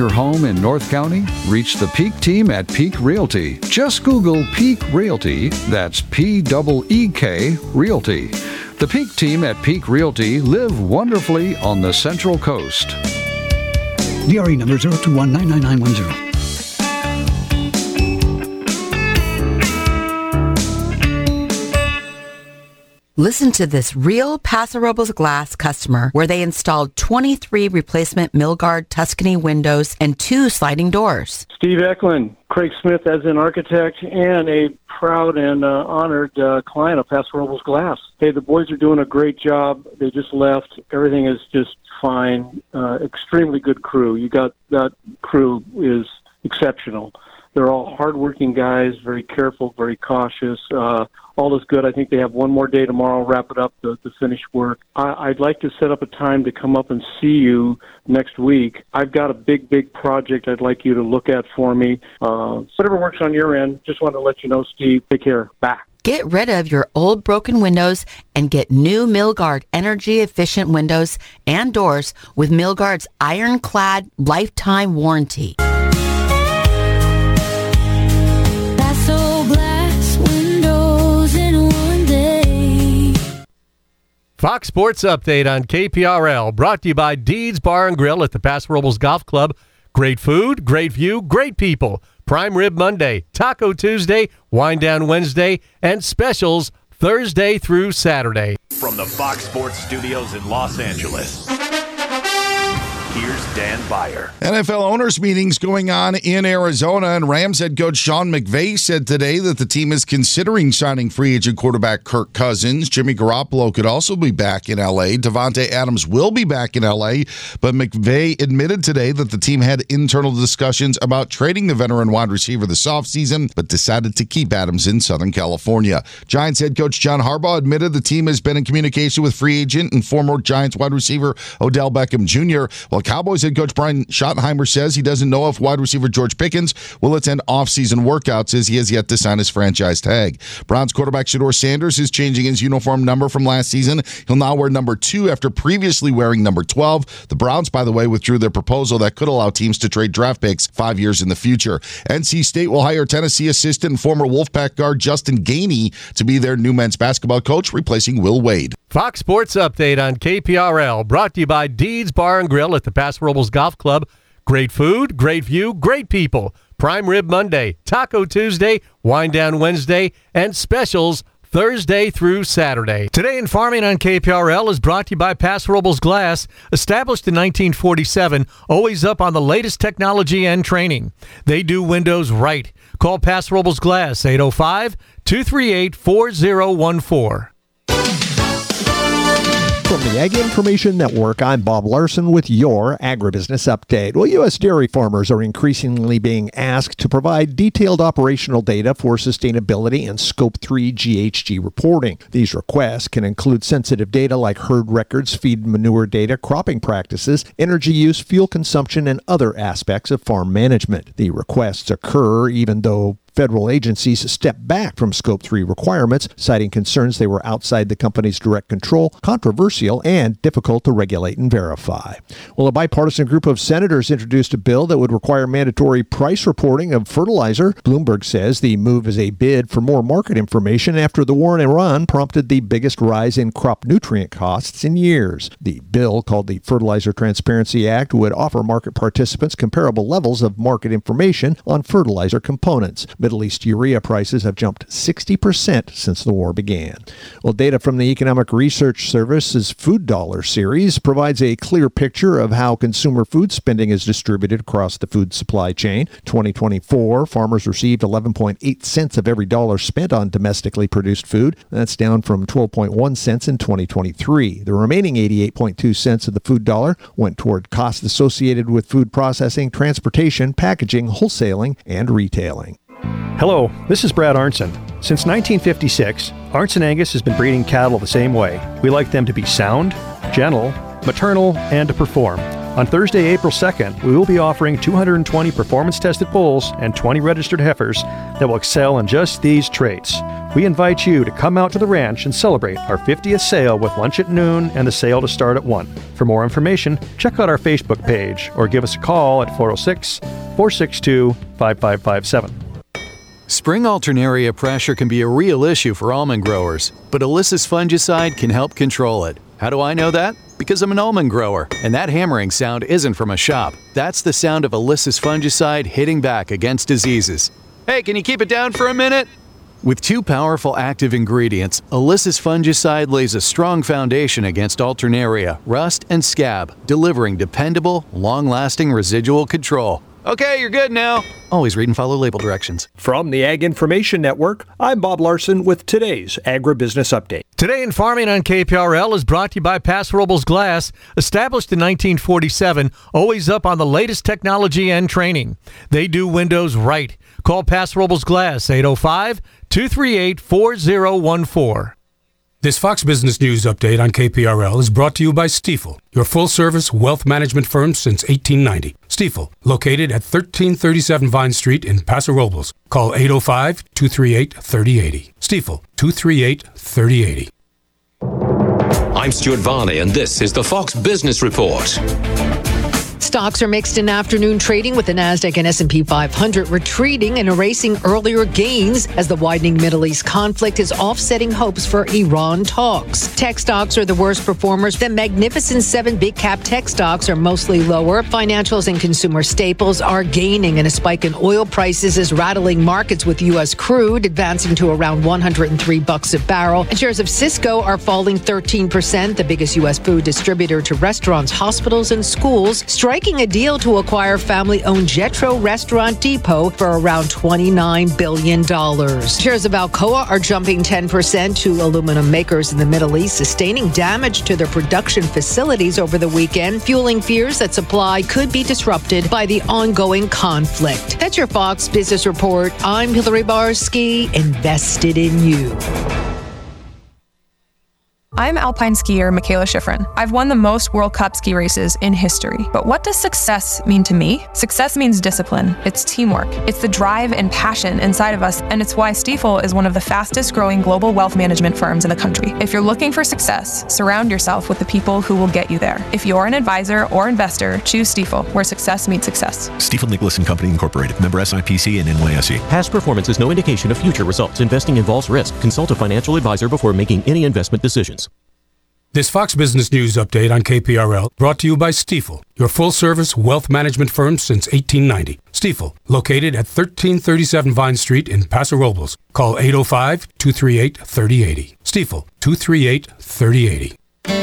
your home in North County? Reach the Peak team at Peak Realty. Just Google Peak Realty. That's P-E-E-K Realty. The Peak team at Peak Realty live wonderfully on the Central Coast. DRE number 021-99910. Listen to this real Paso Robles Glass customer where they installed 23 replacement Milgard Tuscany windows and 2 sliding doors. Steve Eklund, Craig Smith as an architect and a proud and honored client of Paso Robles Glass. Hey, the boys are doing a great job. They just left. Everything is just fine. Extremely good crew. You got that crew is exceptional. They're all hardworking guys, very careful, very cautious. All is good. I think they have one more day tomorrow, wrap it up, the finished work. I'd like to set up a time to come up and see you next week. I've got a big project I'd like you to look at for me. Whatever works on your end, just wanted to let you know, Steve. Take care. Bye. Get rid of your old broken windows and get new Milgard energy-efficient windows and doors with Milgard's ironclad lifetime warranty. Fox Sports Update on KPRL, brought to you by Deeds Bar and Grill at the Paso Robles Golf Club. Great food, great view, great people. Prime Rib Monday, Taco Tuesday, Wind Down Wednesday, and specials Thursday through Saturday. From the Fox Sports Studios in Los Angeles, here's Dan Beyer. NFL owners meetings going on in Arizona, and Rams head coach Sean McVay said today that the team is considering signing free agent quarterback Kirk Cousins. Jimmy Garoppolo could also be back in L.A. Davante Adams will be back in L.A., but McVay admitted today that the team had internal discussions about trading the veteran wide receiver this offseason, but decided to keep Adams in Southern California. Giants head coach John Harbaugh admitted the team has been in communication with free agent and former Giants wide receiver Odell Beckham Jr., while Cowboys head coach Brian Schottenheimer says he doesn't know if wide receiver George Pickens will attend off-season workouts as he has yet to sign his franchise tag. Browns quarterback Shedeur Sanders is changing his uniform number from last season. He'll now wear number 2 after previously wearing number 12. The Browns, by the way, withdrew their proposal that could allow teams to trade draft picks 5 years in the future. NC State will hire Tennessee assistant and former Wolfpack guard Justin Gainey to be their new men's basketball coach, replacing Will Wade. Fox Sports Update on KPRL, brought to you by Deeds Bar and Grill at the Paso Robles Golf Club. Great food, great view, great people. Prime Rib Monday, Taco Tuesday, Wind Down Wednesday, and specials Thursday through Saturday. Today in Farming on KPRL is brought to you by Paso Robles Glass, established in 1947, always up on the latest technology and training. They do windows right. Call Paso Robles Glass, 805-238-4014. From the Ag Information Network, I'm Bob Larson with your Agribusiness Update. Well, U.S. dairy farmers are increasingly being asked to provide detailed operational data for sustainability and Scope 3 GHG reporting. These requests can include sensitive data like herd records, feed and manure data, cropping practices, energy use, fuel consumption, and other aspects of farm management. The requests occur even though federal agencies stepped back from Scope 3 requirements, citing concerns they were outside the company's direct control, controversial, and difficult to regulate and verify. Well, a bipartisan group of senators introduced a bill that would require mandatory price reporting of fertilizer. Bloomberg says the move is a bid for more market information after the war in Iran prompted the biggest rise in crop nutrient costs in years. The bill, called the Fertilizer Transparency Act, would offer market participants comparable levels of market information on fertilizer components. Middle East urea prices have jumped 60% since the war began. Well, data from the Economic Research Service's Food Dollar series provides a clear picture of how consumer food spending is distributed across the food supply chain. 2024, farmers received 11.8 cents of every dollar spent on domestically produced food. That's down from 12.1 cents in 2023. The remaining 88.2 cents of the food dollar went toward costs associated with food processing, transportation, packaging, wholesaling, and retailing. Hello, this is Brad Arnson. Since 1956, Arnson Angus has been breeding cattle the same way. We like them to be sound, gentle, maternal, and to perform. On Thursday, April 2nd, we will be offering 220 performance-tested bulls and 20 registered heifers that will excel in just these traits. We invite you to come out to the ranch and celebrate our 50th sale with lunch at noon and the sale to start at 1. For more information, check out our Facebook page or give us a call at 406-462-5557. Spring alternaria pressure can be a real issue for almond growers, but Alyssa's fungicide can help control it. How do I know that? Because I'm an almond grower, and that hammering sound isn't from a shop. That's the sound of Alyssa's fungicide hitting back against diseases. Hey, can you keep it down for a minute? With 2 powerful active ingredients, Alyssa's fungicide lays a strong foundation against alternaria, rust, and scab, delivering dependable, long-lasting residual control. Okay, you're good now. Always read and follow label directions. From the Ag Information Network, I'm Bob Larson with today's Agribusiness Update. Today in Farming on KPRL is brought to you by Paso Robles Glass, established in 1947, always up on the latest technology and training. They do windows right. Call Paso Robles Glass, 805-238-4014. This Fox Business News update on KPRL is brought to you by Stifel, your full-service wealth management firm since 1890. Stifel, located at 1337 Vine Street in Paso Robles. Call 805-238-3080. Stifel, 238-3080. I'm Stuart Varney, and this is the Fox Business Report. Stocks are mixed in afternoon trading, with the Nasdaq and S&P 500 retreating and erasing earlier gains as the widening Middle East conflict is offsetting hopes for Iran talks. Tech stocks are the worst performers. The Magnificent 7 big cap tech stocks are mostly lower. Financials and consumer staples are gaining, and a spike in oil prices is rattling markets, with U.S. crude advancing to around $103 a barrel. And shares of Cisco are falling 13%, the biggest U.S. food distributor to restaurants, hospitals, and schools, striking a deal to acquire family-owned Jetro Restaurant Depot for around $29 billion. Shares of Alcoa are jumping 10% to aluminum makers in the Middle East, sustaining damage to their production facilities over the weekend, fueling fears that supply could be disrupted by the ongoing conflict. That's your Fox Business Report. I'm Hillary Barsky, invested in you. I'm alpine skier Michaela Schifrin. I've won the most World Cup ski races in history. But what does success mean to me? Success means discipline. It's teamwork. It's the drive and passion inside of us, and it's why Stifel is one of the fastest growing global wealth management firms in the country. If you're looking for success, surround yourself with the people who will get you there. If you're an advisor or investor, choose Stifel, where success meets success. Stifel Nicholas & Company Incorporated. Member SIPC and NYSE. Past performance is no indication of future results. Investing involves risk. Consult a financial advisor before making any investment decisions. This Fox Business News update on KPRL brought to you by Stifel, your full-service wealth management firm since 1890. Stifel, located at 1337 Vine Street in Paso Robles. Call 805-238-3080. Stifel, 238-3080.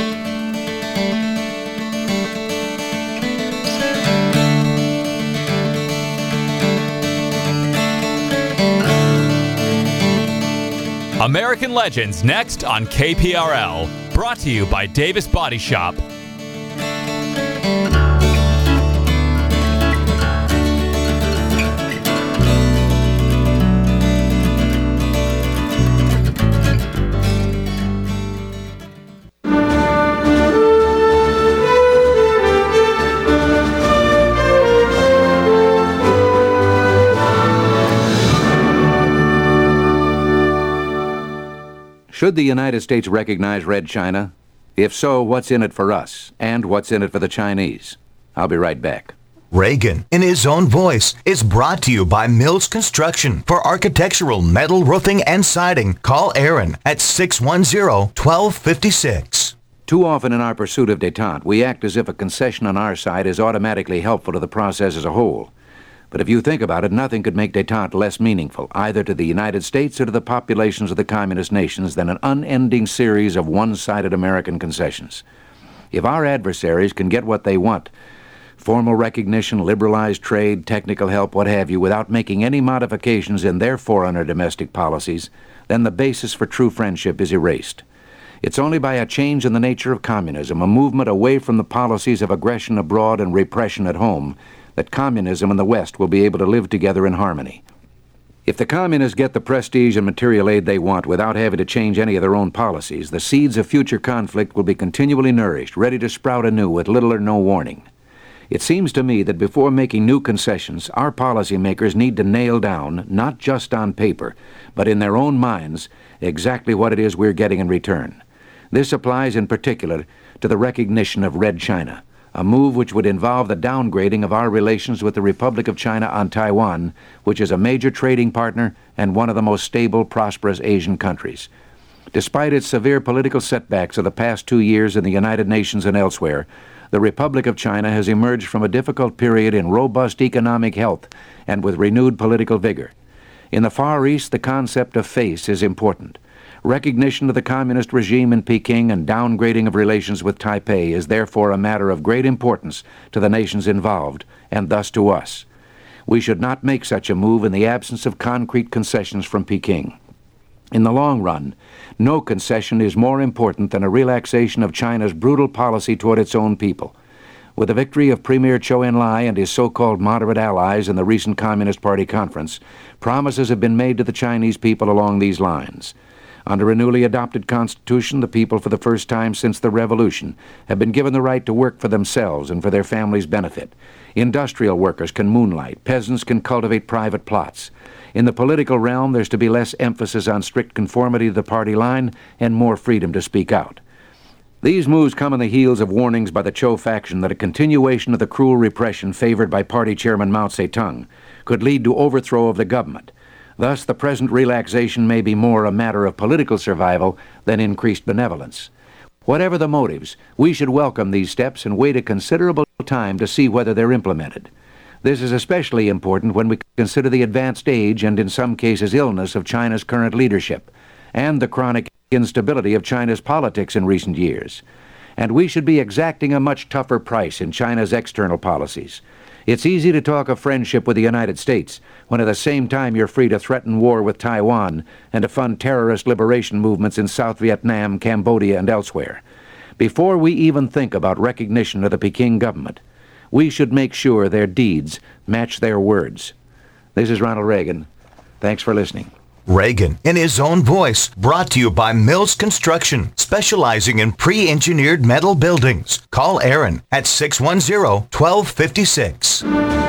American Legends next on KPRL. Brought to you by Davis Body Shop. Should the United States recognize Red China? If so, what's in it for us? And what's in it for the Chinese? I'll be right back. Reagan, in his own voice, is brought to you by Mills Construction. For architectural, metal, roofing, and siding, call Aaron at 610-1256. Too often in our pursuit of détente, we act as if a concession on our side is automatically helpful to the process as a whole. But if you think about it, nothing could make détente less meaningful, either to the United States or to the populations of the communist nations, than an unending series of one-sided American concessions. If our adversaries can get what they want, formal recognition, liberalized trade, technical help, what have you, without making any modifications in their foreign or domestic policies, then the basis for true friendship is erased. It's only by a change in the nature of communism, a movement away from the policies of aggression abroad and repression at home, that communism and the West will be able to live together in harmony. If the communists get the prestige and material aid they want without having to change any of their own policies, the seeds of future conflict will be continually nourished, ready to sprout anew with little or no warning. It seems to me that before making new concessions, our policymakers need to nail down, not just on paper, but in their own minds, exactly what it is we're getting in return. This applies in particular to the recognition of Red China, a move which would involve the downgrading of our relations with the Republic of China on Taiwan, which is a major trading partner and one of the most stable, prosperous Asian countries. Despite its severe political setbacks of the past 2 years in the United Nations and elsewhere, the Republic of China has emerged from a difficult period in robust economic health and with renewed political vigor. In the Far East, the concept of face is important. Recognition of the communist regime in Peking and downgrading of relations with Taipei is therefore a matter of great importance to the nations involved, and thus to us. We should not make such a move in the absence of concrete concessions from Peking. In the long run, no concession is more important than a relaxation of China's brutal policy toward its own people. With the victory of Premier Zhou Enlai and his so-called moderate allies in the recent Communist Party conference, promises have been made to the Chinese people along these lines. Under a newly adopted constitution, the people for the first time since the revolution have been given the right to work for themselves and for their families' benefit. Industrial workers can moonlight, peasants can cultivate private plots. In the political realm, there's to be less emphasis on strict conformity to the party line and more freedom to speak out. These moves come on the heels of warnings by the Zhou faction that a continuation of the cruel repression favored by party chairman Mao Zedong could lead to overthrow of the government. Thus, the present relaxation may be more a matter of political survival than increased benevolence. Whatever the motives, we should welcome these steps and wait a considerable time to see whether they're implemented. This is especially important when we consider the advanced age and in some cases illness of China's current leadership and the chronic instability of China's politics in recent years. And we should be exacting a much tougher price in China's external policies. It's easy to talk of friendship with the United States when at the same time you're free to threaten war with Taiwan and to fund terrorist liberation movements in South Vietnam, Cambodia, and elsewhere. Before we even think about recognition of the Peking government, we should make sure their deeds match their words. This is Ronald Reagan. Thanks for listening. Reagan in his own voice, brought to you by Mills Construction, specializing in pre-engineered metal buildings. Call Aaron at 610-1256.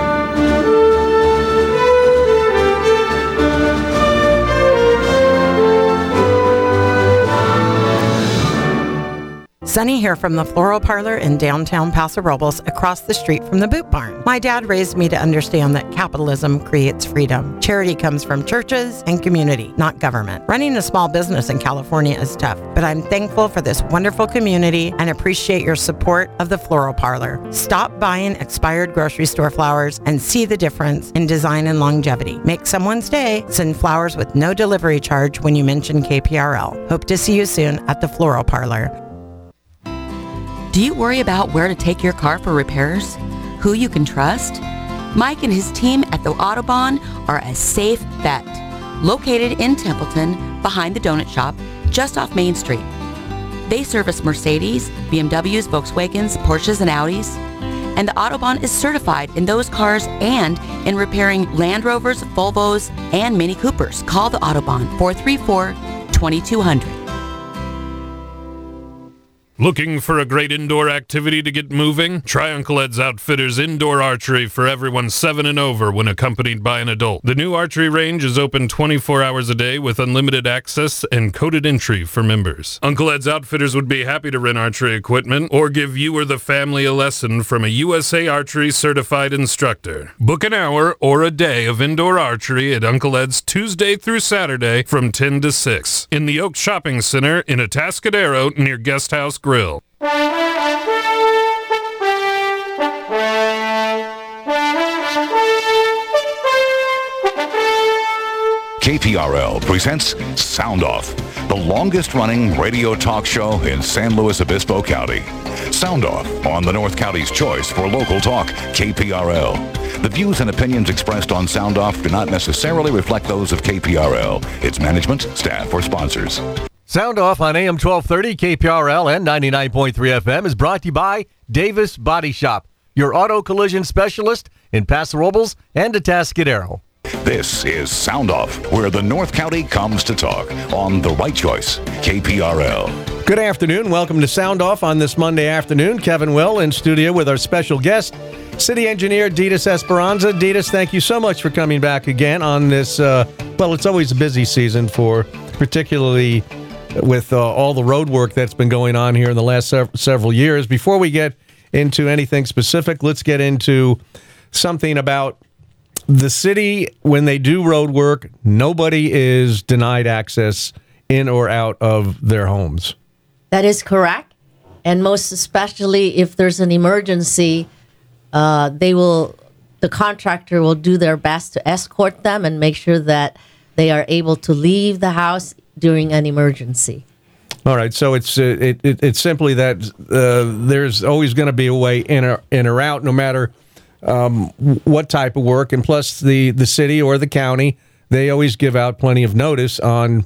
Sunny here from the Floral Parlor in downtown Paso Robles, across the street from the Boot Barn. My dad raised me to understand that capitalism creates freedom. Charity comes from churches and community, not government. Running a small business in California is tough, but I'm thankful for this wonderful community and appreciate your support of the Floral Parlor. Stop buying expired grocery store flowers and see the difference in design and longevity. Make someone's day. Send flowers with no delivery charge when you mention KPRL. Hope to see you soon at the Floral Parlor. Do you worry about where to take your car for repairs? Who you can trust? Mike and his team at the Autobahn are a safe bet. Located in Templeton, behind the donut shop, just off Main Street. They service Mercedes, BMWs, Volkswagens, Porsches, and Audis. And the Autobahn is certified in those cars and in repairing Land Rovers, Volvos, and Mini Coopers. Call the Autobahn, 434-2200. Looking for a great indoor activity to get moving? Try Uncle Ed's Outfitters Indoor Archery for everyone 7 and over when accompanied by an adult. The new archery range is open 24 hours a day with unlimited access and coded entry for members. Uncle Ed's Outfitters would be happy to rent archery equipment or give you or the family a lesson from a USA Archery certified instructor. Book an hour or a day of indoor archery at Uncle Ed's Tuesday through Saturday from 10 to 6 in the Oak Shopping Center in Atascadero near Guest House Grill. KPRL presents Sound Off, the longest-running radio talk show in San Luis Obispo County. Sound Off on the North County's choice for local talk, KPRL. The views and opinions expressed on Sound Off do not necessarily reflect those of KPRL, its management, staff, or sponsors. Sound Off on AM 1230, KPRL, and 99.3 FM is brought to you by Davis Body Shop, your auto collision specialist in Paso Robles and Atascadero. This is Sound Off, where the North County comes to talk on The Right Choice, KPRL. Good afternoon. Welcome to Sound Off on this Monday afternoon. Kevin Will in studio with our special guest, city engineer Ditas Esperanza. Ditas, thank you so much for coming back again on this. Well, it's always a busy season for, particularly with all the road work that's been going on here in the last several years. Before we get into anything specific, let's get into something about the city. When they do road work, nobody is denied access in or out of their homes. That is correct. And most especially if there's an emergency, the contractor will do their best to escort them and make sure that they are able to leave the house during an emergency. All right, so it's simply that there's always going to be a way in or out, no matter what type of work. And plus, the city or the county, they always give out plenty of notice on,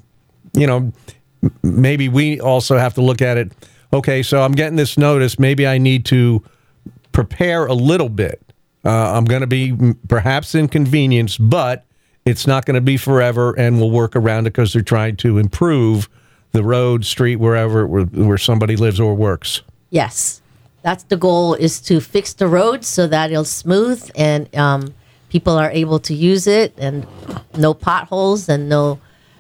maybe we also have to look at it. Okay, so I'm getting this notice. Maybe I need to prepare a little bit. I'm going to be perhaps inconvenienced, but it's not going to be forever, and we'll work around it because they're trying to improve the road, street, where somebody lives or works. Yes. That's the goal, is to fix the road so that it'll smooth and people are able to use it, and no potholes and no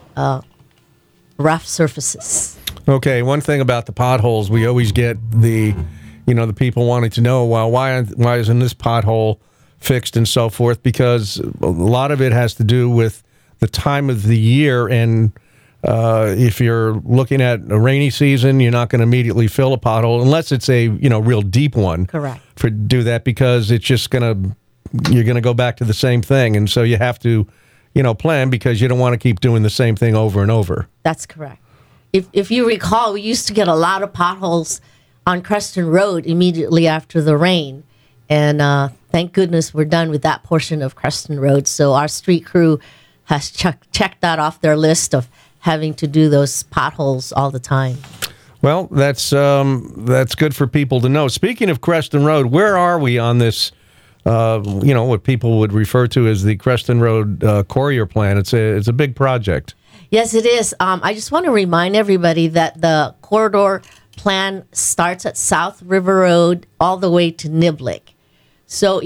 rough surfaces. Okay, one thing about the potholes, we always get the people wanting to know, well, why isn't this pothole fixed and so forth? Because a lot of it has to do with the time of the year, and if you're looking at a rainy season, you're not going to immediately fill a pothole unless it's a real deep one. Correct. For do that, because it's just you're going to go back to the same thing, and so you have to plan, because you don't want to keep doing the same thing over and over. That's correct. If you recall, we used to get a lot of potholes on Creston Road immediately after the rain, and thank goodness we're done with that portion of Creston Road. So our street crew has checked that off their list of having to do those potholes all the time. Well, that's good for people to know. Speaking of Creston Road, where are we on this? What people would refer to as the Creston Road Corrier Plan. It's a big project. Yes, it is. I just want to remind everybody that the corridor plan starts at South River Road all the way to Niblick. So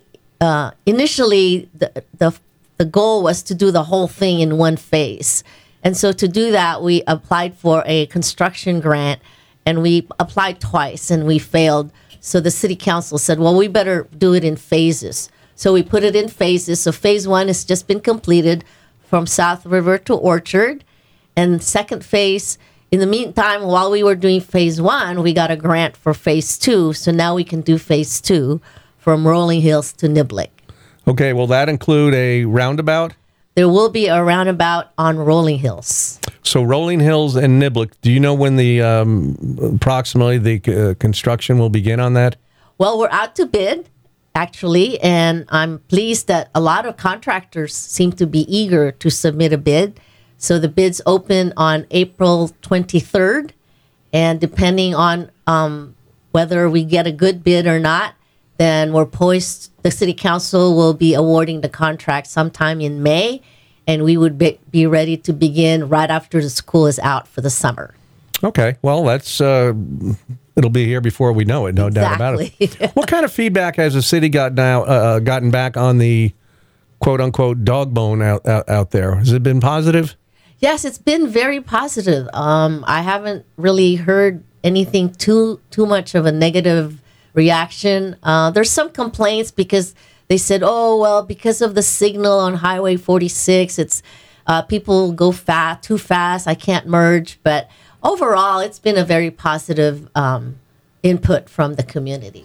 initially, the goal was to do the whole thing in one phase. And so to do that, we applied for a construction grant, and we applied twice, and we failed. So the city council said, well, we better do it in phases. So we put it in phases. So phase 1 has just been completed from South River to Orchard. And second phase, in the meantime, while we were doing phase 1, we got a grant for phase 2. So now we can do phase 2 from Rolling Hills to Niblick. Okay, will that include a roundabout? There will be a roundabout on Rolling Hills. So Rolling Hills and Niblick, do you know when the approximately the construction will begin on that? Well, we're out to bid, actually, and I'm pleased that a lot of contractors seem to be eager to submit a bid. So the bids open on April 23rd, and depending on whether we get a good bid or not, then we're poised. The city council will be awarding the contract sometime in May, and we would be ready to begin right after the school is out for the summer. Okay, well, that's it'll be here before we know it, no doubt about it. What kind of feedback has the city gotten back on the quote-unquote dog bone out there? Has it been positive? Yes, it's been very positive. I haven't really heard anything too much of a negative reaction. There's some complaints because they said, oh, well, because of the signal on Highway 46, it's people go too fast. I can't merge. But overall, it's been a very positive input from the community.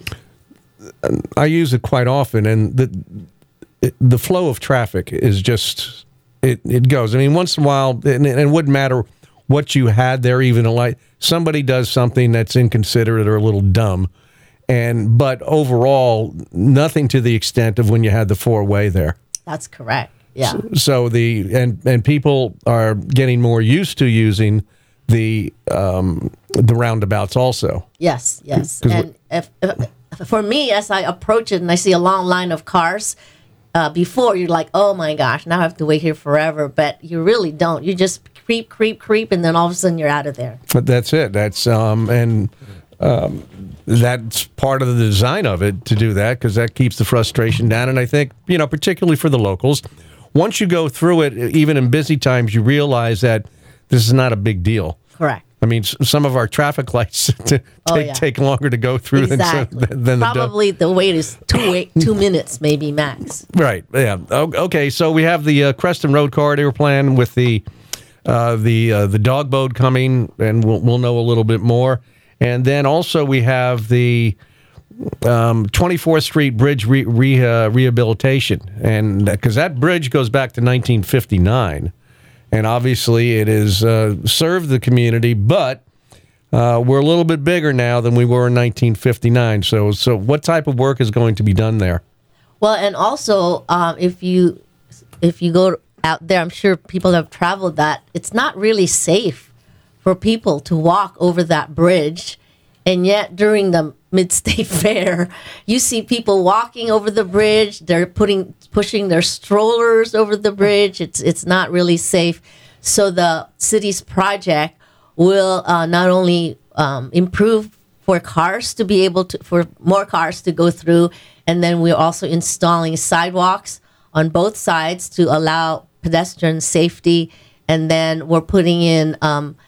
I use it quite often, and the flow of traffic is just, it goes. I mean, once in a while, and it wouldn't matter what you had there, even like somebody does something that's inconsiderate or a little dumb. But overall, nothing to the extent of when you had the four-way there. That's correct. Yeah. So and people are getting more used to using the roundabouts also. Yes. And if for me, as I approach it and I see a long line of cars, before you're like, oh my gosh, now I have to wait here forever. But you really don't. You just creep, and then all of a sudden you're out of there. But that's it. That's that's part of the design of it to do that, because that keeps the frustration down. And I think, particularly for the locals, once you go through it, even in busy times, you realize that this is not a big deal. Correct. I mean, some of our traffic lights take longer to go through than probably the wait is 2 minutes, maybe max. Right. Yeah. Okay. So we have the Creston Road corridor plan with the dog boat coming, and we'll know a little bit more. And then also we have the 24th Street Bridge rehabilitation, and because that bridge goes back to 1959. And obviously it has served the community, but we're a little bit bigger now than we were in 1959. So what type of work is going to be done there? Well, and also if you go out there, I'm sure people have traveled that. It's not really safe for people to walk over that bridge. And yet during the Mid-State Fair, you see people walking over the bridge. They're pushing their strollers over the bridge. It's not really safe. So the city's project will not only improve for more cars to go through, and then we're also installing sidewalks on both sides to allow pedestrian safety. And then we're putting in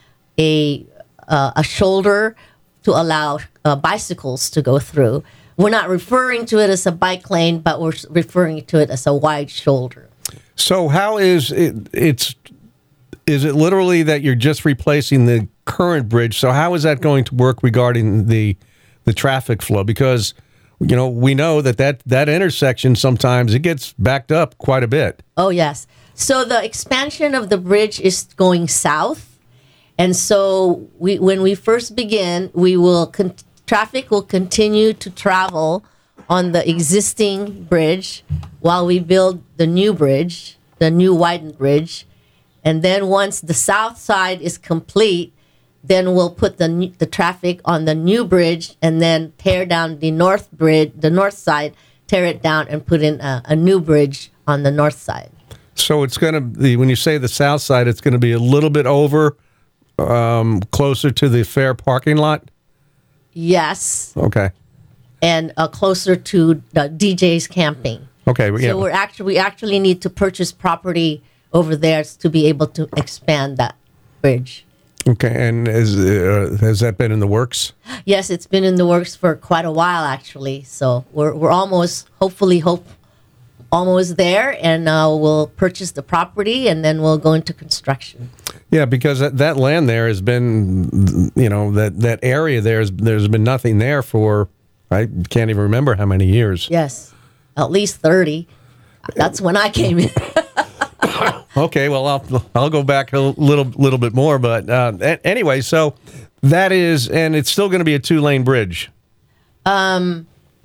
a shoulder to allow bicycles to go through. We're not referring to it as a bike lane, but we're referring to it as a wide shoulder. So how is it? Is it literally that you're just replacing the current bridge? So how is that going to work regarding the traffic flow? Because we know that intersection sometimes it gets backed up quite a bit. Oh yes. So the expansion of the bridge is going south. And so when we first begin, traffic will continue to travel on the existing bridge while we build the new bridge, the new widened bridge. And then once the south side is complete, then we'll put the traffic on the new bridge and then tear down the north side, tear it down and put in a new bridge on the north side. So it's going to be, when you say the south side, it's going to be a little bit over, closer to the fair parking lot? Yes. Okay. And closer to the DJ's camping. Okay. Yeah. So we actually need to purchase property over there to be able to expand that bridge. Okay. And has that been in the works? Yes, it's been in the works for quite a while, actually. So we're almost, almost there, and we'll purchase the property, and then we'll go into construction. Yeah, because that land there has been, that area there's been nothing there for, I can't even remember how many years. Yes, at least 30. That's when I came in. Okay, well, I'll go back a little bit more, but anyway, so that is, and it's still going to be a 2-lane bridge. I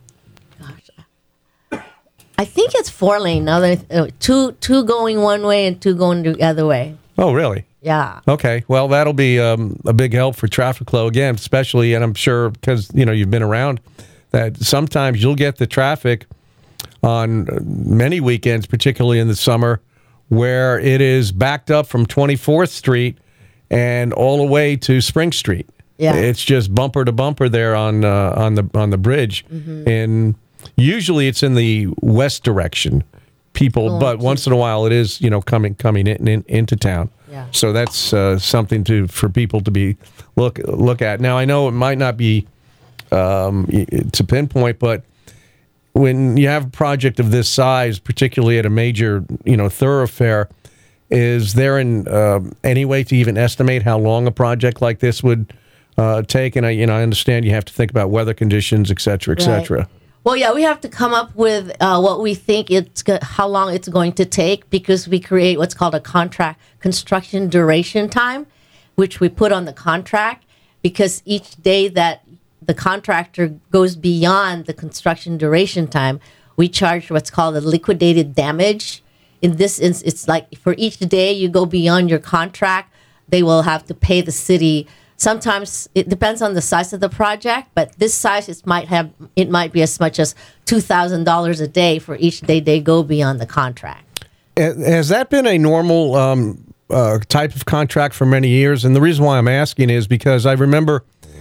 think it's 4-lane now. Two going one way and 2 going the other way. Oh, really? Yeah. Okay. Well, that'll be a big help for traffic flow again, especially, and I'm sure because you've been around, that sometimes you'll get the traffic on many weekends, particularly in the summer, where it is backed up from 24th Street and all the way to Spring Street. Yeah. It's just bumper to bumper there on the bridge, and usually it's in the west direction. But once in a while it is coming into town. Yeah. So that's something for people to be look at. Now I know it might not be to pinpoint, but when you have a project of this size, particularly at a major thoroughfare, is there any way to even estimate how long a project like this would take? And I understand you have to think about weather conditions, et cetera, et cetera. Right. Well, yeah, we have to come up with what we think how long it's going to take, because we create what's called a construction duration time, which we put on the contract, because each day that the contractor goes beyond the construction duration time, we charge what's called a liquidated damage. In this instance, it's like for each day you go beyond your contract, they will have to pay the city. Sometimes it depends on the size of the project, but this size it might be as much as $2,000 a day for each day they go beyond the contract. Has that been a normal type of contract for many years? And the reason why I'm asking is because I remember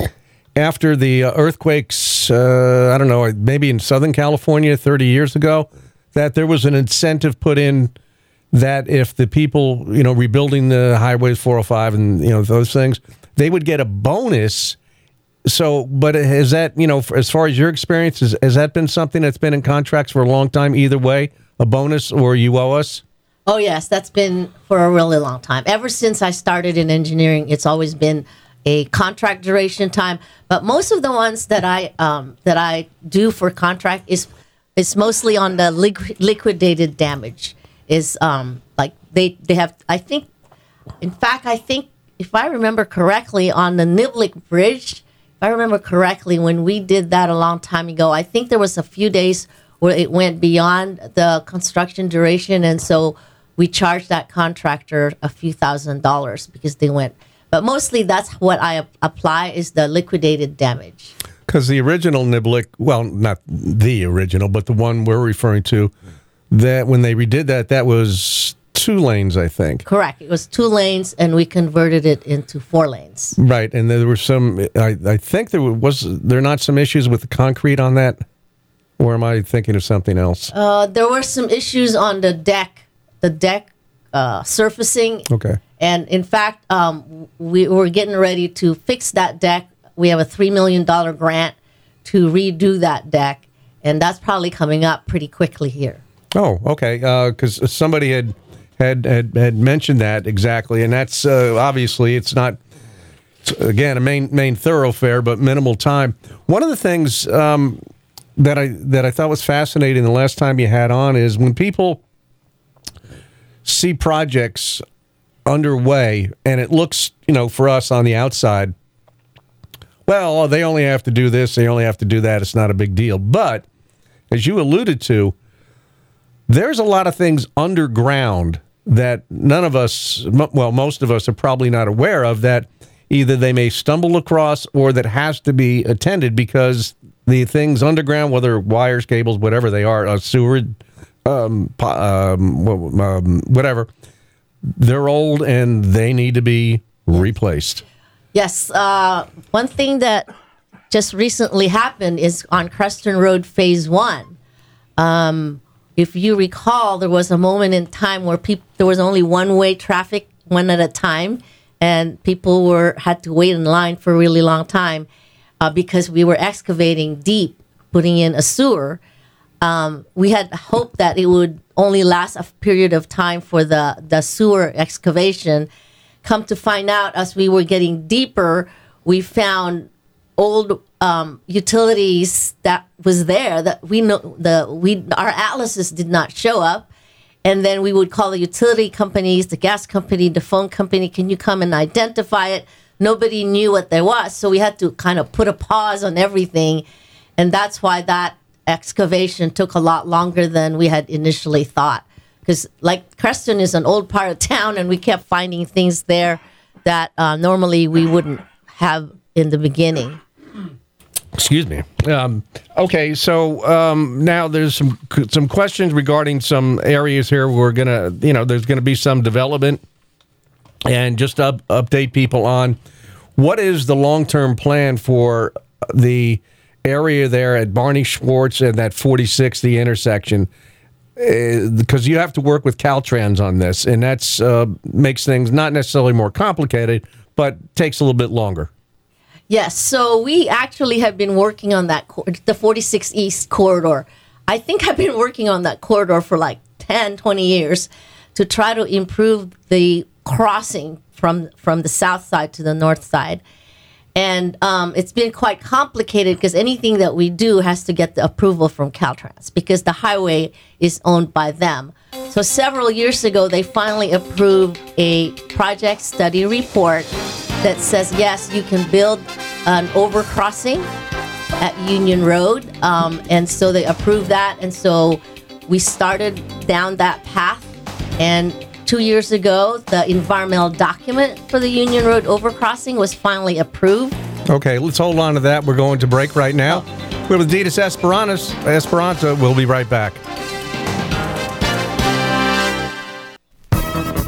after the earthquakes, I don't know, maybe in Southern California 30 years ago, that there was an incentive put in that if the people, rebuilding the highways 405 and, those things, they would get a bonus. So, but has that, as far as your experience, has that been something that's been in contracts for a long time, either way, a bonus or you owe us? Oh, yes, that's been for a really long time. Ever since I started in engineering, it's always been a contract duration time. But most of the ones that I do for contract is mostly on the liquidated damage. Is like they have, I think if I remember correctly, on the Niblick Bridge, if I remember correctly, when we did that a long time ago, I think there was a few days where it went beyond the construction duration, and so we charged that contractor a few $1,000s because they went. But mostly that's what I apply is the liquidated damage. Because the original Niblick, well, not the original, but the one we're referring to, that when they redid that was 2 lanes, I think. Correct. It was 2 lanes, and we converted it into 4 lanes. Right, and there were some, I think there not some issues with the concrete on that? Or am I thinking of something else? There were some issues on the deck surfacing. Okay. And in fact, we were getting ready to fix that deck. We have a $3 million grant to redo that deck, and that's probably coming up pretty quickly here. Oh, okay. Because somebody had mentioned that exactly, and that's obviously it's not. It's, again, a main thoroughfare, but minimal time. One of the things that I thought was fascinating the last time you had on is when people see projects underway, and it looks, for us on the outside, well, they only have to do this, they only have to do that. It's not a big deal. But as you alluded to, there's a lot of things underground that none of us, well, most of us are probably not aware of, that either they may stumble across or that has to be attended because the things underground, whether wires, cables, whatever they are, sewer, whatever, they're old and they need to be replaced. Yes. One thing that just recently happened is on Creston Road Phase 1. If you recall, there was a moment in time where there was only one-way traffic, one at a time, and people had to wait in line for a really long time because we were excavating deep, putting in a sewer. We had hoped that it would only last a period of time for the sewer excavation. Come to find out, as we were getting deeper, we found old utilities that was there that our atlases did not show up, and then we would call the utility companies, the gas company, the phone company, can you come and identify it? Nobody knew what there was, so we had to kind of put a pause on everything, and that's why that excavation took a lot longer than we had initially thought. Because like Creston is an old part of town, and we kept finding things there that normally we wouldn't have in the beginning. Excuse me. Okay, so now there's some questions regarding some areas here. We're gonna, there's gonna be some development, and just to update people on what is the long-term plan for the area there at Barney Schwartz and that 4060 intersection. Because you have to work with Caltrans on this, and that's makes things not necessarily more complicated, but takes a little bit longer. Yes, so we actually have been working on that, the 46 East corridor. I think I've been working on that corridor for like 10, 20 years to try to improve the crossing from the south side to the north side. And it's been quite complicated because anything that we do has to get the approval from Caltrans because the highway is owned by them. So several years ago, they finally approved a project study report that says, yes, you can build an overcrossing at Union Road. And so they approved that. And so we started down that path. And 2 years ago, the environmental document for the Union Road overcrossing was finally approved. Okay, let's hold on to that. We're going to break right now. We're with Adidas Esperanza. We'll be right back.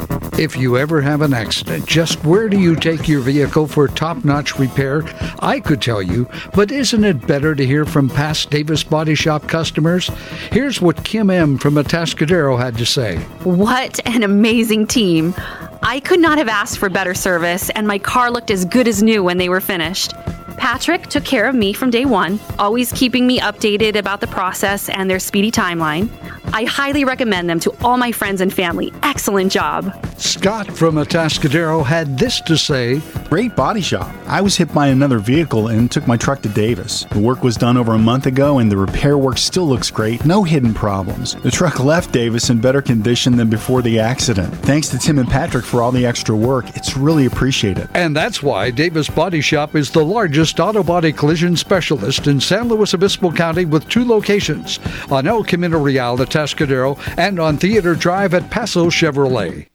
If you ever have an accident, just where do you take your vehicle for top-notch repair? I could tell you, but isn't it better to hear from past Davis Body Shop customers? Here's what Kim M. from Atascadero had to say. What an amazing team. I could not have asked for better service, and my car looked as good as new when they were finished. Patrick took care of me from day one, always keeping me updated about the process and their speedy timeline. I highly recommend them to all my friends and family. Excellent job. Scott from Atascadero had this to say. Great body shop. I was hit by another vehicle and took my truck to Davis. The work was done over a month ago and the repair work still looks great. No hidden problems. The truck left Davis in better condition than before the accident. Thanks to Tim and Patrick for all the extra work. It's really appreciated. And that's why Davis Body Shop is the largest auto body collision specialist in San Luis Obispo County with 2 locations, on El Camino Real at Atascadero and on Theater Drive at Paso Chevrolet.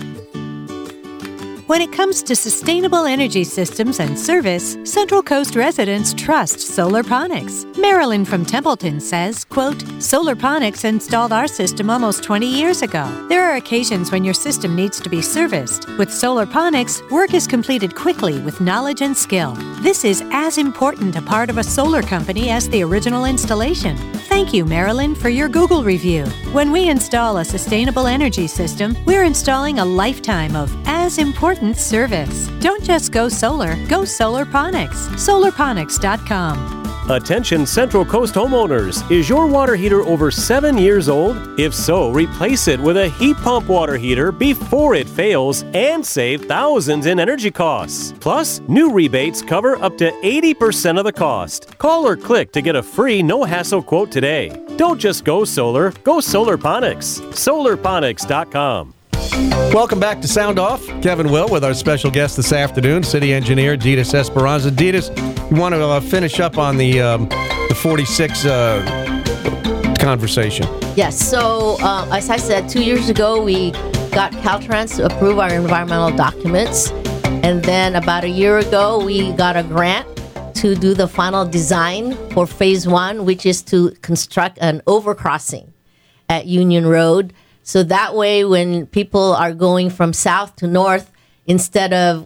When it comes to sustainable energy systems and service, Central Coast residents trust Solarponics. Marilyn from Templeton says, quote, Solarponics installed our system almost 20 years ago. There are occasions when your system needs to be serviced. With Solarponics, work is completed quickly with knowledge and skill. This is as important a part of a solar company as the original installation. Thank you, Marilyn, for your Google review. When we install a sustainable energy system, we're installing a lifetime of as important service. Don't just go solar, go Solarponics. Solarponics.com. Attention Central Coast homeowners, is your water heater over 7 years old? If so, replace it with a heat pump water heater before it fails and save thousands in energy costs. Plus, new rebates cover up to 80% of the cost. Call or click to get a free no-hassle quote today. Don't just go solar, go Solarponics. Solarponics.com. Welcome back to Sound Off. Kevin Will with our special guest this afternoon, city engineer Ditas Esperanza. Ditas, you want to finish up on the 46 conversation? Yes. So, as I said, 2 years ago, we got Caltrans to approve our environmental documents. And then about a year ago, we got a grant to do the final design for phase 1, which is to construct an overcrossing at Union Road. So that way, when people are going from south to north, instead of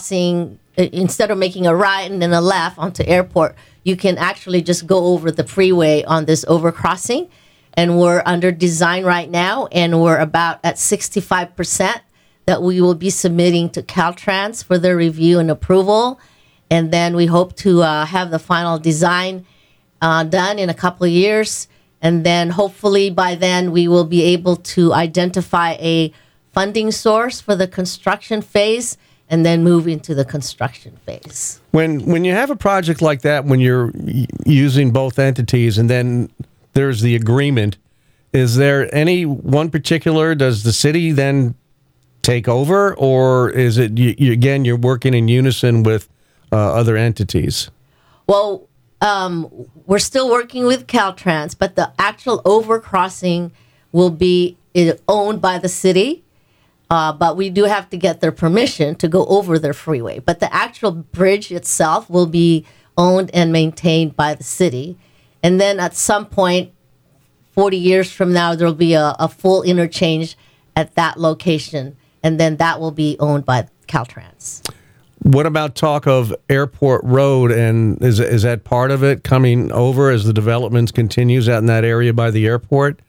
making a right and then a left onto Airport, you can actually just go over the freeway on this overcrossing. And we're under design right now, and we're about at 65% that we will be submitting to Caltrans for their review and approval. And then we hope to have the final design done in a couple of years. And then hopefully by then we will be able to identify a funding source for the construction phase and then move into the construction phase. When you have a project like that, when you're using both entities and then there's the agreement, is there any one particular, does the city then take over, or is it, again, you're working in unison with other entities? Well, we're still working with Caltrans, but the actual overcrossing will be owned by the city. But we do have to get their permission to go over their freeway. But the actual bridge itself will be owned and maintained by the city. And then at some point, 40 years from now, there will be a full interchange at that location. And then that will be owned by Caltrans. What about talk of Airport Road, and is that part of it coming over as the developments continues out in that area by the airport?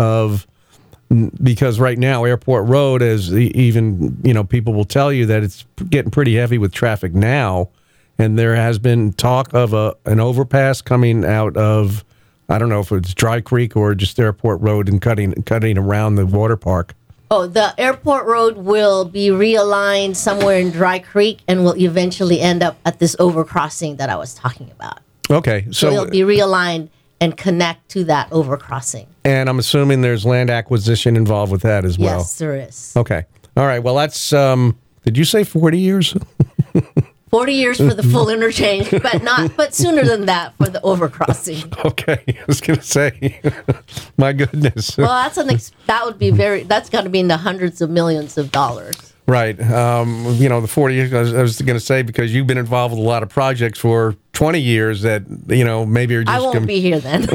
Because right now Airport Road, as even people will tell you that it's getting pretty heavy with traffic now, and there has been talk of an overpass coming out of, I don't know if it's Dry Creek or just Airport Road and cutting around the water park. Oh, the Airport Road will be realigned somewhere in Dry Creek and will eventually end up at this overcrossing that I was talking about. Okay. So it'll be realigned and connect to that overcrossing. And I'm assuming there's land acquisition involved with that as well. Yes, there is. Okay. All right. Well, that's, did you say 40 years? 40 years for the full interchange, but sooner than that for the overcrossing. Okay, I was going to say, my goodness. Well, that's got to be in the hundreds of millions of dollars. Right. The 40 years, I was going to say, because you've been involved with a lot of projects for 20 years that, maybe you're just... I won't be here then.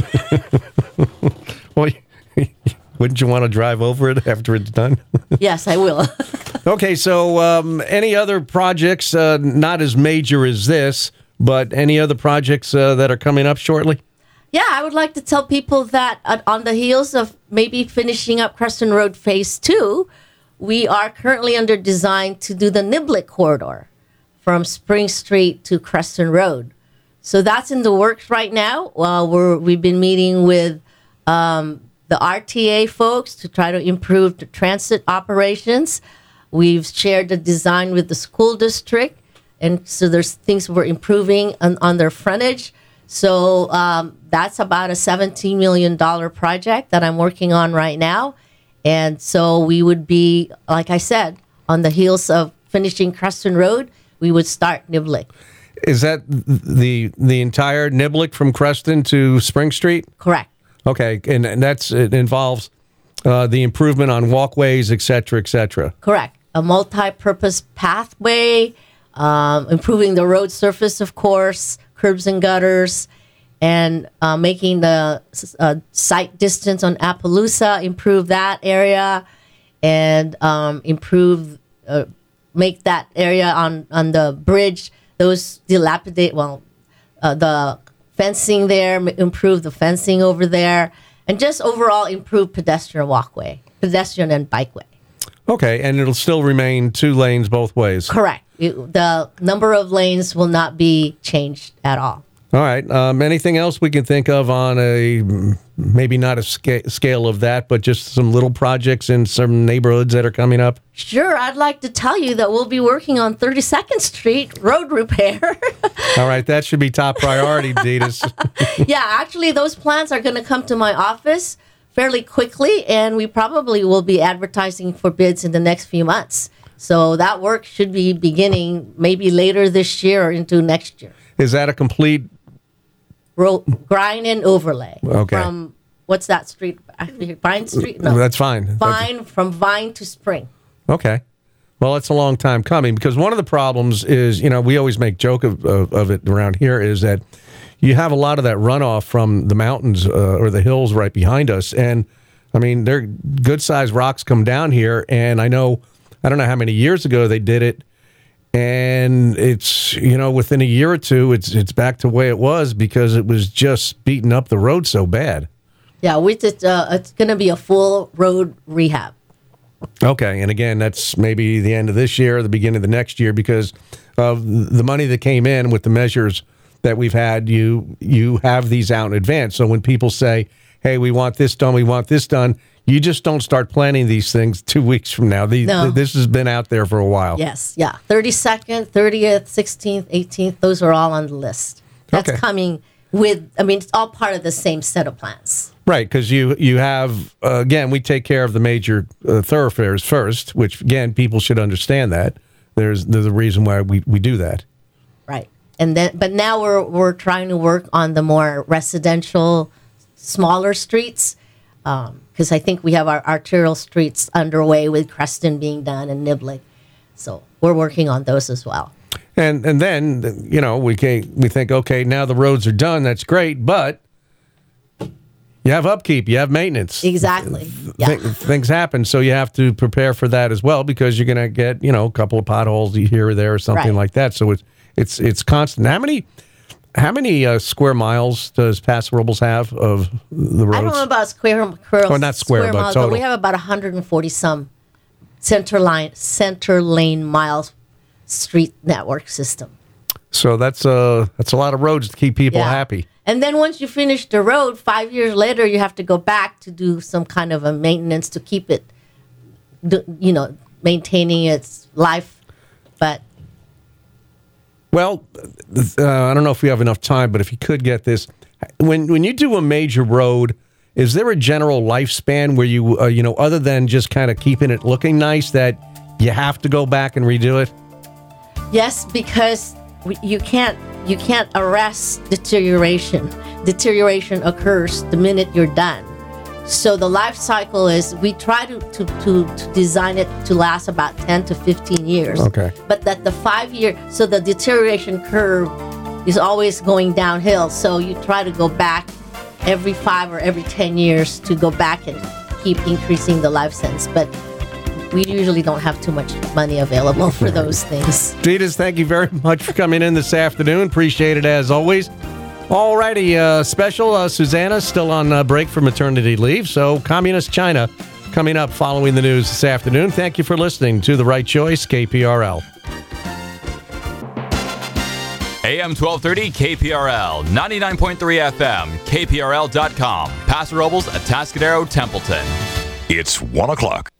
Well, wouldn't you want to drive over it after it's done? Yes, I will. Okay, so any other projects, not as major as this, but any other projects that are coming up shortly? Yeah, I would like to tell people that on the heels of maybe finishing up Crescent Road Phase 2, we are currently under design to do the Niblick corridor from Spring Street to Crescent Road. So that's in the works right now. We've been meeting with the RTA folks to try to improve the transit operations. We've shared the design with the school district, and so there's things we're improving on their frontage. So that's about a $17 million project that I'm working on right now. And so we would be, like I said, on the heels of finishing Crescent Road, we would start Niblick. Is that the entire Niblick from Creston to Spring Street? Correct. Okay, and it involves the improvement on walkways, et cetera, et cetera. Correct. A multi-purpose pathway, improving the road surface, of course, curbs and gutters, and making the sight distance on Appaloosa, improve that area, and make that area on the bridge, those dilapidate, the fencing there, improve the fencing over there, and just overall improve pedestrian and bikeway. Okay, and it'll still remain 2 lanes both ways. Correct. The number of lanes will not be changed at all. All right. Anything else we can think of on maybe not a scale of that, but just some little projects in some neighborhoods that are coming up? Sure. I'd like to tell you that we'll be working on 32nd Street road repair. All right. That should be top priority, Ditas. Yeah, actually, those plans are going to come to my office fairly quickly, and we probably will be advertising for bids in the next few months. So that work should be beginning maybe later this year or into next year. Is that a complete grind and overlay? Okay. From what's that street? Vine Street? No, that's fine. Vine, from Vine to Spring. Okay. Well, it's a long time coming, because one of the problems is, we always make joke of it around here, is that you have a lot of that runoff from the mountains or the hills right behind us. And I mean, they're good sized rocks come down here. And I don't know how many years ago they did it. And it's, within a year or two, it's back to the way it was, because it was just beating up the road so bad. Yeah, it's going to be a full road rehab. Okay, and again, that's maybe the end of this year, or the beginning of the next year, because of the money that came in with the measures that we've had. You have these out in advance. So when people say, hey, we want this done, you just don't start planning these things 2 weeks from now. This has been out there for a while. Yes, yeah. 32nd, 30th, 16th, 18th, those are all on the list. That's coming it's all part of the same set of plans. Right, because you have, again, we take care of the major thoroughfares first, which, again, people should understand that. There's a reason why we do that. Right. But now we're trying to work on the more residential, smaller streets, because I think we have our arterial streets underway with Creston being done and Niblick. So we're working on those as well. And then, we think, okay, now the roads are done. That's great. But you have upkeep. You have maintenance. Exactly. Yeah. Things happen. So you have to prepare for that as well, because you're going to get, a couple of potholes here or there or something like that. So it's constant. How many square miles does Paso Robles have of the roads? I don't know about square not square but miles, total. but we have about 140 some center lane miles street network system. So that's a lot of roads to keep people happy. And then once you finish the road, 5 years later, you have to go back to do some kind of a maintenance to keep it, maintaining its life. But well, I don't know if we have enough time, but if you could get this, when you do a major road, is there a general lifespan where you, other than just kind of keeping it looking nice, that you have to go back and redo it? Yes, because you can't arrest deterioration. Deterioration occurs the minute you're done. So the life cycle is, we try to design it to last about 10 to 15 years. Okay. But that the 5 year, so the deterioration curve is always going downhill. So you try to go back every 5 or every 10 years to go back and keep increasing the life sense. But we usually don't have too much money available for those things. Ditas, thank you very much for coming in this afternoon. Appreciate it as always. Alrighty, special, Susanna's still on break for maternity leave, so Communist China coming up following the news this afternoon. Thank you for listening to The Right Choice, KPRL. AM 1230 KPRL, 99.3 FM, KPRL.com, Paso Robles, Atascadero, Templeton. It's 1 o'clock.